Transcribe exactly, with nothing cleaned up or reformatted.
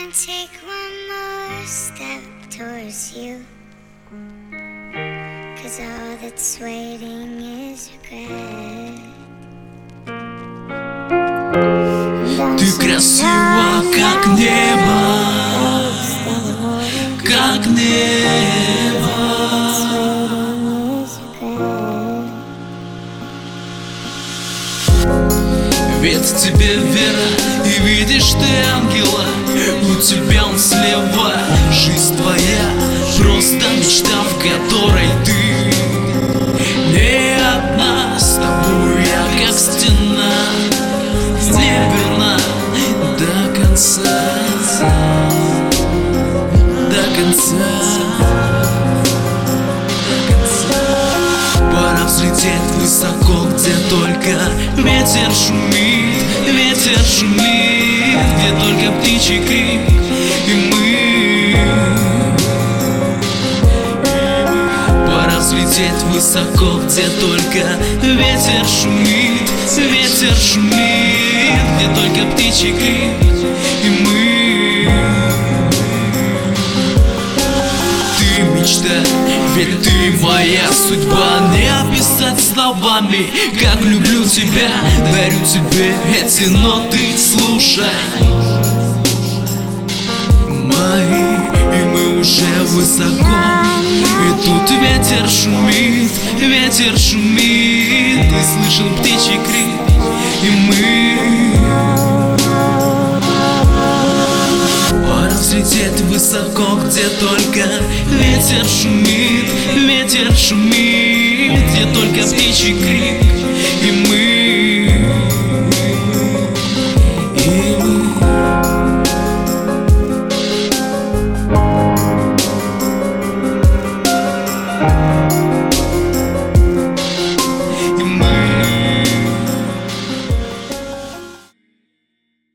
can't take one more step towards you, 'cause all that's waiting is regret. Ты красива, как небо, как небо. Ведь в тебе вера, и видишь ты ангела. У тебя он слева, жизнь твоя просто мечта, в которой ты не одна. С тобой я как стена, мне верна до конца, до конца. Пора взлететь высоко, где только ветер шумит, ветер шумит, где только птичий крик, и мы. Пора взлететь высоко, где только ветер шумит, ветер шумит, где только птичий крик, и мы. Ты мечта, ведь ты моя судьба, не описать словами, как люблю тебя. Дарю тебе эти ноты, слушай мои, и мы уже высоко. И тут ветер шумит, ветер шумит, и слышал птичий крик, и мы. Пора взлететь высоко, где только ветер шумит, ветер шумит, где только птичий крик,